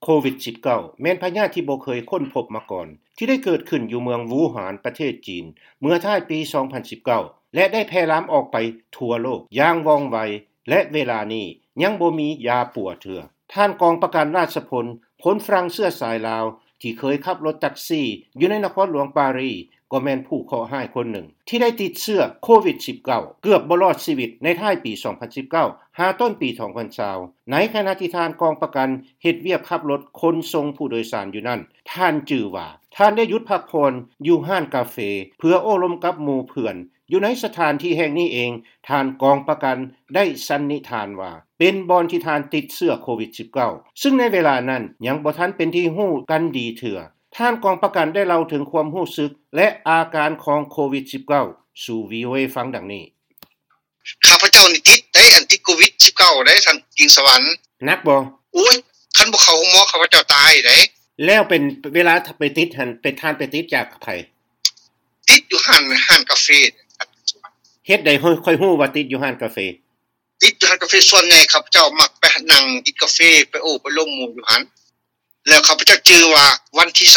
โควิด -19 แม้นพยาธิที่บ่เคยค้นพบมาก่อนที่ได้เกิดขึ้นอยู่เมืองวูหานประเทศจีนเมื่อท้ายปี 2019 และได้แพร่ลามออกไปทั่วโลกอย่างว่องไวและเวลานี้ยังบ่มียาปัวเถื่อท่านกองประกันราชพลคนฝรั่งเชื้อสายลาวที่เคยขับรถแท็กซี่อยู่ในนครหลวงปารีสก็แม่นผู้เคราะห์ร้ายคนหนึ่งที่ได้ติดเชื้อโควิด -19 เกือบบ่รอดชีวิตในท้ายปี 2019 หาต้นปี 2020 ในขณะที่ทานกองประกันเฮ็ดเวียกขับรถคนส่งผู้โดยสารอยู่นั่นท่านจื่อว่าท่านได้หยุดพักผ่อนอยู่ห้านกาเฟเพื่อโอ้ลมกับหมู่เพื่อนอยู่ในสถานที่แห่งนี้เองท่านกองประกันได้สันนิษฐานว่าเป็นบอนที่ท่านติดเชื้อโควิด -19 ซึ่งในเวลานั้นยังบ่ทันเป็นที่ฮู้กันดีเถื่อท่านกองประกันได้เล่าถึงความรู้สึกและอาการของโควิด -19 สู่ VOA ฟังดังนี้ข้าพเจ้านี่ติดได้อันติดโควิด -19 ได้ท่านกิงสวรรค์หนักบ่โอ้ยคันบ่เข้าหมอข้าพเจ้าตายได้แล้วเป็นเวลาไปติดหั่นไปทานไปติดจากไผติดอยู่ห้านกาแฟเฮ็ดได้ค่อยฮู้ว่าติดอยู่ห้านกาแฟติดอยู่ห้านกาแฟส่วนใหญ่ข้าพเจ้ามักไปนั่งกินกาแฟไปโอ้ไปลมหมู่อยู่หั่นแล้วข้าพเจ้าจื่อว่าวันที่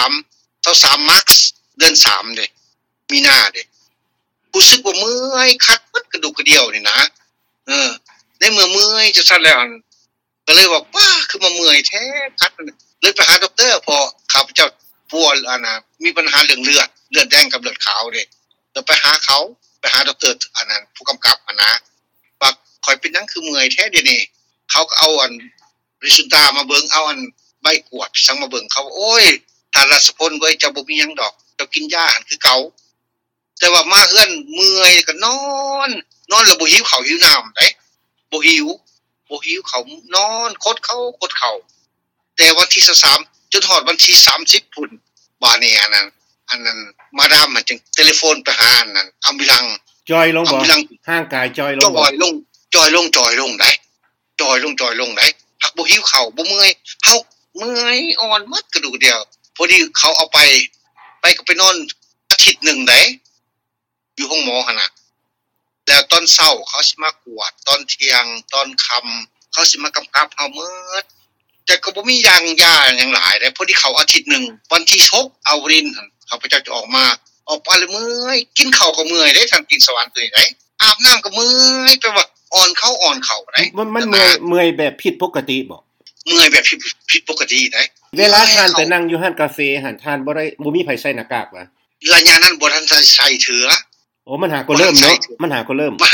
23มาร์ชเดือน3เด้มีนาเด้รู้สึกว่าเมื่อยคัดปึ๊ดกระดูกกระเดี่ยวนี่นะในเมื่อเมื่อยจะซั่นแล้วก็เลยว่าป้าคือมาเมื่อยแท้คัดเลยไปหาด็อกเตอร์พอข้าพเจ้าป่วยมีปัญหาเรื่องเลือดแดงกับเลือดขาวเด้แล้วไปหาด็อกเตอร์อันนั้นผู้กำกับนะว่าข่อยเป็นหยังคือเมื่อยแท้เดี๋ยวนี้เขาก็เอาริซุนตามาเบิ่งเอาใบกวดสั่งมาเบิ่งเขาโอ้ยท่านราชพลเว้ยเจ้าบ่มีหยังดอกเจ้ากินยาหั่นคือเก่าแต่ว่ามาเฮือนเมื่อยก็นอนแล้วบ่หิวข้าวหิวน้ำเด้บ่หิวข้าวนอนคดเข้าแต่วันที่23จนฮอดวันที่30พุ่นบ่นี่อันนั้นมาดามมันจึงเทเลโฟนไปหาอันนั้นอัมบิลังจอยลงบ่ห่างกายจอยลงบ่จอยลงได้พักบ่หิวข้าวบ่เมื่อยเฮาเมื่อยอ่อนหมดกระดูกเดียวพอดีเขาเอาไปก็ไปนอนอาทิตย์นึงได้อยู่ห้องหมอหั่นน่ะแล้วตอนเช้าเขาสิมากวดตอนเที่ยงตอนค่ำเขาสิมากำกับเฮาหมดแต่ก็บ่มียาหยังหลายได้พอดีเขาอาทิตย์นึงวันที่6เอารินเขาพเจ้าจะออกไปเลยเมื่อยกินข้าวก็เมื่อยได้ท่านกินสวรรค์ตัวนี้ได้อาบน้ำก็เมื่อยแปลว่าอ่อนเข่าได้มันเมื่อยแบบผิดปกติบ่เมื่อยแบบผิดปกติได้เวลาทานไปนั่งอยู่ร้านกาแฟหั่นทานบ่มีไผใส่หน้ากากว่ะระยะนั้นบ่ทันใส่เถือโอ้มันหาก็เริ่มเนาะมันหาก็เริ่มนะ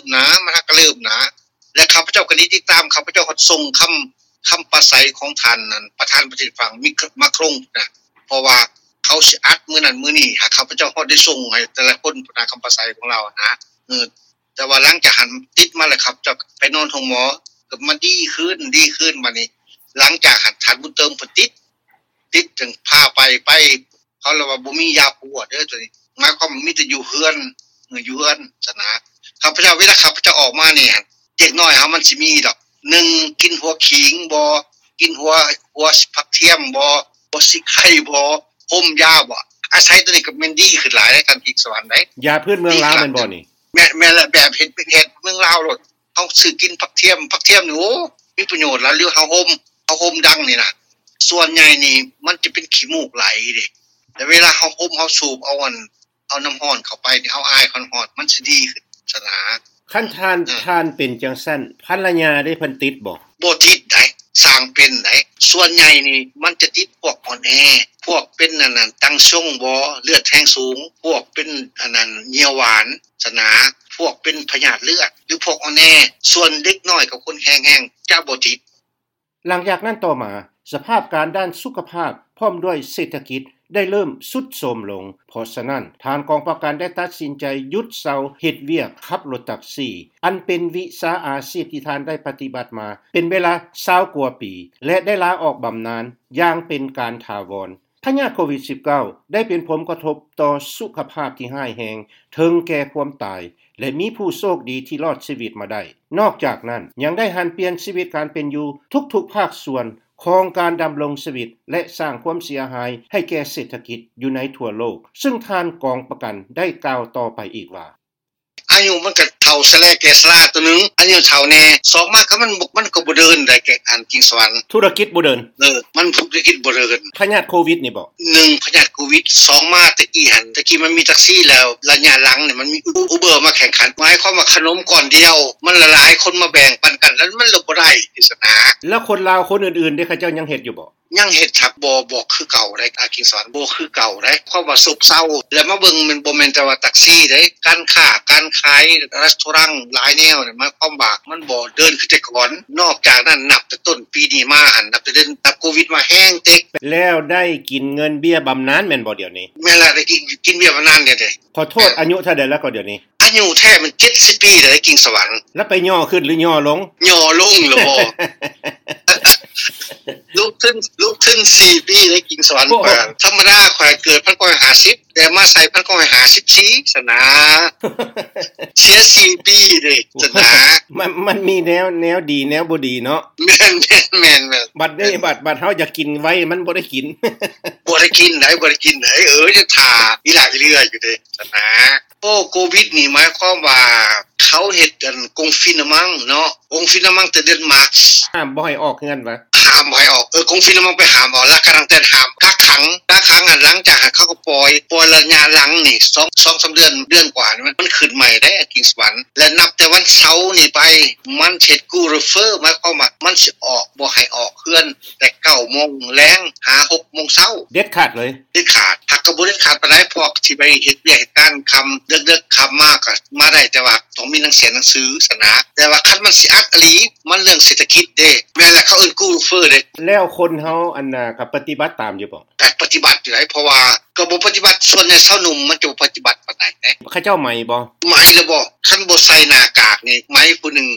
และข้าพเจ้าก็ติดตามข้าพเจ้าก็ส่งคำประสัยของท่านนั้นประธานประเทศฝรั่งมาครงนะเพราะว่าเขาสิอัดมื้อนั้นมื้อนี้หาข้าพเจ้าฮอดได้ส่งให้แต่ละคนนะคำประสัยของเรานะแต่ว่าหลังจากหันติดมาแล้วครับเจ้าไปนอนห้องหมอก็มันดีขึ้นมานี่หลังจากหันท่านบุญเติมเพิ่นติดจึงพาไปเขาเลยว่าบ่มียาปัวเด้อตัวนี้หมายความมีแต่อยู่เฮือนซะนะข้าพเจ้าเวลาข้าพเจ้าออกมานี่เด็กน้อยเฮามันสิมีดอก1กินหัวขิงบ่กินหัวผักเทียมบ่สิไข่บ่ห่มยาบ่อาศัยตัวนี้ก็แม่นดีขึ้นหลายได้ท่านอีกสวรรค์ได้ยาพื้นเมืองลาวแม่นบ่นี่แม่นแบบเฮ็ดเมืองลาวโลดเฮาซื้อกินผักเทียมนี่โอ้มีประโยชน์แล้วหรือเฮาห่มดังนี่น่ะส่วนใหญ่นี่มันจะเป็นขี้มูกไหลเด้แต่เวลาเฮาห่มเฮาสูบเอาน้ำร้อนเข้าไปนี่เอาอายความร้อนมันสิดีขึ้นซะนะคันทานเป็นจังซั่นภรรยาได้เพิ่นติดบ่ติดได้สร้างเป็นได้ส่วนใหญ่นี่มันจะติดพวกอ่อนแอพวกเป็นนั่นตั้งทรงบ่เลือดแรงสูงพวกเป็นอันนั้นเหี่ยวหวานซะนะพวกเป็นพยาธิเลือดหรือพวกอ่อนแอส่วนเด็กน้อยกับคนแห้งๆจะบ่ติดหลังจากนั้นต่อมาสภาพการด้านสุขภาพพร้อมด้วยเศรษฐกิจได้เริ่มทรุดโทรมลงเพราะฉะนั้นทางกองประกันได้ตัดสินใจหยุดเซาเฮ็ดเวียกขับรถแท็กซี่อันเป็นวิชาอาชีพที่ท่านได้ปฏิบัติมาเป็นเวลา20กว่าปีและได้ลาออกบำนาญอย่างเป็นการถาวรพยาธิโควิด -19 ได้เป็นผลกระทบต่อสุขภาพที่ร้ายแรงถึงแก่ความตายและมีผู้โชคดีที่รอดชีวิตมาได้นอกจากนั้นยังได้หันเปลี่ยนชีวิตการเป็นอยู่ทุกๆภาคส่วนของการดำรงชีวิตและสร้างความเสียหายให้แก่เศรษฐกิจอยู่ในทั่วโลกซึ่งทานกองประกันได้กล่าวต่อไปอีกว่า I อายุมันก็เท่าสแลแกสลาตัวนึงอายุเท่าแน่2มาก็มันก็บ่เดินได้แกอันกิงสวรรค์ธุรกิจบ่เดินมันธุรกิจบ่เดินพยาธิโควิดนี่บ่ 1พยาธิโควิด2มาตะกี้หั่นตะกี้มันมีแท็กซี่แล้วระยะหลังนี่มันมีอูเบอร์มาแข่งขันหมายความว่าขนมก่อนเดียวมันหลายๆคนมาแบ่งปันกันแล้วมันบ่ได้อิสนาแล้วคนลาวคนอื่นๆได้เขาเจ้ายังเฮ็ดอยู่บ่ยังเฮ็ดครับบ่คือเก่าได้อากิงสวรรค์บ่คือเก่าได้ความว่าซบเซาแล้วมาเบิ่งมันบ่แม่นแต่ว่าแท็กซี่เด้การค้าการขายร้านหลายแนวนี่มันความบากมันบ่เดินคือแต่ก่อนนอกจากนั้นนับแต่ต้นปีนี้มานับแต่เดือนโควิดมาแห้งเต็กแล้วได้กินเงินเบี้ยบำนาญแม่นบ่เดี๋ยวนี้แม่นล่ะได้กินเบี้ยบำนาญเด้ขอโทษอายุเท่าใดแล้วก็เดี๋ยวนี้อายุแท้มัน70ปีได้กิงสวรรค์แล้วไปย่อขึ้นหรือย่อลงย่อลงหรือบ่ลุกขึ้น4ปีได้กินสวรรค์ธรรมดาข่อยเกิด1950แต่มาใส่1954สนะเสีย4ปีเด้สนะมันมีแนวดีแนวบ่ดีเนาะแม่นบัดนี้บัดเฮาอยากกินไว้มันบ่ได้กินบ่ได้กินได้จะท่าอีหลาเรื่อยอยู่เด้สนะโควิดนี่หมายความว่าเขาเฮ็ดกันกงฟินมังเนาะกงฟินมังแต่เดือนมาร์ชห้ามบ่ให้ออกเฮือนวะห้ามบ่ให้ออกกงฟินมังไปห้ามเอาแล้วกำลังแต่ห้ามกักขังอันหลังจากเขาก็ปล่อยระยะหลังนี่2-3 เดือนกว่านี่มันขึ้นใหม่ได้กิงสวรรค์และนับแต่วันเสาร์นี่ไปมันเฮ็ดกูรีเฟอร์หมายความว่ามันสิออกบ่ให้ออกเฮือนแต่ 9:00 นแลงหา 6:00 นเช้าเด็ดขาดเลยเด็ดขาดถ้าก็บ่เด็ดขาดปานใดพวกที่ไปเฮ็ดเวียกเฮ็ดการค่ำเดึกๆค่ำมาก็มาได้แต่ว่าต้องมีหนังสือสนะแต่ว่าคันมันสิอัดอีหลีมันเรื่องเศรษฐกิจเด้แม่นแล้วเขาเอิ้นกูรีเฟอร์เด้แล้วคนเฮาอันน่ะก็ปฏิบัติตามอยู่บ่แต่ปฏิบัติอยู่ได้เพราะว่าก็บ่ปฏิบัติส่วนใหญ่ชาวหนุ่มมันจะปฏิบัติปานใดเด้เขาเจ้าใหม่บ่ใหม่แล้วบ่คันบ่ใส่หน้ากากนี่ใหม่ผู้นึง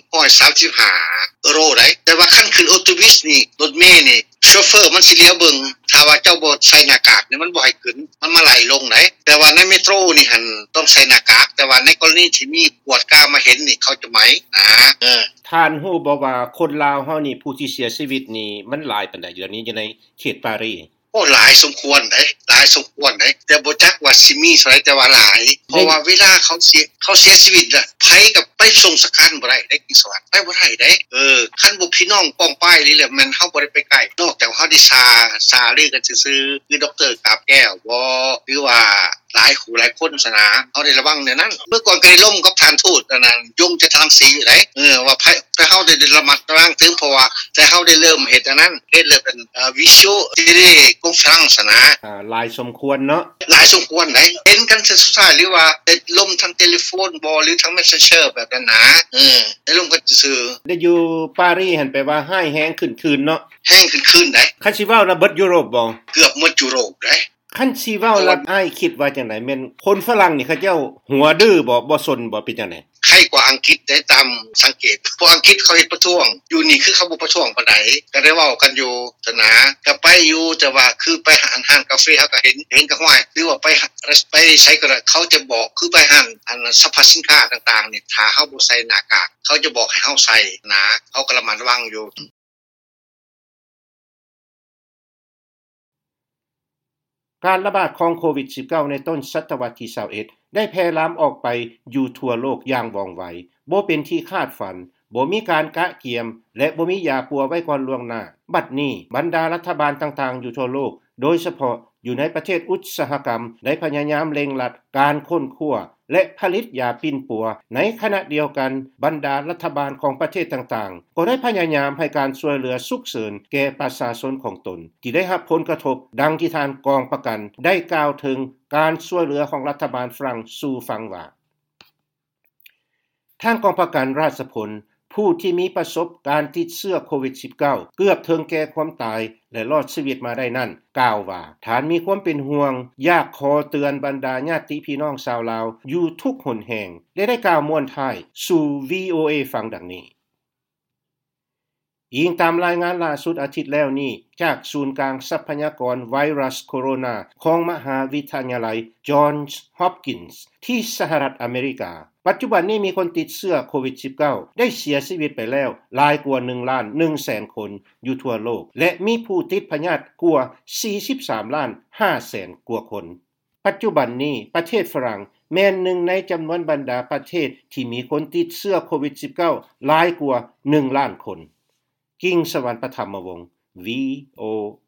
135€ได้แต่ว่าคันขึ้นออโตบัสนี่รถเมล์นี่โชเฟอร์มันสิเลี้ยวเบิ่งถ้าว่าเจ้าบ่ใส่หน้ากากนี่มันบ่ให้ขึ้นมันมาไล่ลงได้แต่ว่าในเมโทรนี่หั่นต้องใส่หน้ากากแต่ว่าในกรณีที่มีกวดกามาเห็นนี่เขาจะไหมท่านฮู้บ่ว่าคนลาวเฮานี่ผู้ที่เสียชีวิตนี่มันหลายปานใดเดี๋ยวนี้อยู่ในเขตปารีสหลายสมควรเด้แต่บ่จักว่าสิมีเท่าใดแต่ว่าหลายเพราะว่าเวลาเขาเสียชีวิตน่ะไผก็ไปส่งสคันบ่ได้ได้กินสวรรค์ไปบ่ได้เด้คันบ่พี่น้องป้องป้ายนี่แหละแม่นเฮาบ่ได้ไปใกล้นอกจากเฮาได้ซาลือกันซื่อๆคือดร.กาบแก้วบ่หรือว่าหลายคนสนาเฮาได้ระวังในนั้นเมื่อก่อนก็ได้ล่มกับทานทูตนั้นยงจะทางสีอยู่ได้ว่าเฮาได้ระมัดระวังถึงเพราะว่าแต่เฮาได้เริ่มเฮ็ดอันนั้นเฮ็ดเลยเป็นวิชวลที่ได้คอนเฟอเรนซ์นะหลายสมควรเนาะหลายสมควรได้เห็นกันสุดท้ายหรือว่าได้ล่มทางเทเลโฟนบ่หรือทาง Messenger แบบนั้นนะได้ล่มกันซื่อได้อยู่ปารีสหั่นไปว่าให้แฮงขึ้นคืนเนาะแฮงขึ้นคืนได้คันสิเว้าระเบิดยุโรปบ่เกือบหมดยุโรปได้คันสิเว้าแล้วอ้ายคิดว่าจังได๋แม่นคนฝรั่งนี่เขาเจ้าหัวดื้อบ่สนบ่เป็นจังได๋ใครกว่าอังกฤษได้ตามสังเกตพวกอังกฤษเขาเฮ็ดประท้วงอยู่นี่คือเขาบ่ประท้วงปานใดก็ได้เว้ากันอยู่ซะนะก็ไปอยู่แต่ว่าคือไปห้างกาแฟเฮาก็เห็นก็ห้วยหรือว่าไปใช้ก็เขาจะบอกคือไปห้างอันสรรพสินค้าต่างๆนี่ถ้าเฮาบ่ใส่หน้ากากเขาจะบอกให้เฮาใส่นะเขาก็ระมัดระวังอยู่การระบาดของโควิด -19 ในต้นศตวรรษที่21ได้แพร่ลามออกไปอยู่ทั่วโลกอย่างว่องไวบ่เป็นที่คาดฝันบ่มีการกะเกียมและบ่มียาปัวไว้ก่อนล่วงหน้าบัดนี้บรรดารัฐบาลต่างๆอยู่ทั่วโลกโดยเฉพาะอยู่ในประเทศอุตสาหกรรมได้พยายามเร่งรัดการค้นคว้าและผลิตยาปิ่นปัวในขณะเดียวกันบรรดารัฐบาลของประเทศต่างๆก็ได้พยายามให้การช่วยเหลือฉุกเฉินแก่ประชาชนของตนที่ได้รับผลกระทบดังที่ทานกองประกันได้กล่าวถึงการช่วยเหลือของรัฐบาลฝรั่งสู่ฟังว่าทางกองประกันราษฎรผู้ที่มีประสบการณ์ติดเชื้อโควิด -19 เกือบถึงแก่ความตายและรอดชีวิตมาได้นั้นกล่าวว่าฐานมีความเป็นห่วงอยากขอเตือนบรรดาญาติพี่น้องชาวลาวอยู่ทุกหนแห่งและได้กล่าวม่วนท้ายสู่ VOA ฟังดังนี้ยิงตามรายงานล่าสุดอาทิตย์แล้วนี้จากศูนย์กลางทรัพยากรไวรัสโคโรนาของมหาวิทยาลัยจอห์นส์ฮอปกินส์ที่สหรัฐอเมริกาปัจจุบันนี้มีคนติดเชื้อโควิด -19 ได้เสียชีวิตไปแล้วหลายกว่า 1,100,000 คนอยู่ทั่วโลกและมีผู้ติดพยาธิกว่า 43,500,000 กว่าคนปัจจุบันนี้ประเทศฝรั่งแม่นหนึ่งในจํานวนบรรดาประเทศที่มีคนติดเชื้อโควิด -19 หลายกว่า1ล้านคนกิ่งสวรรค์ประธรรมวงศ์ VOA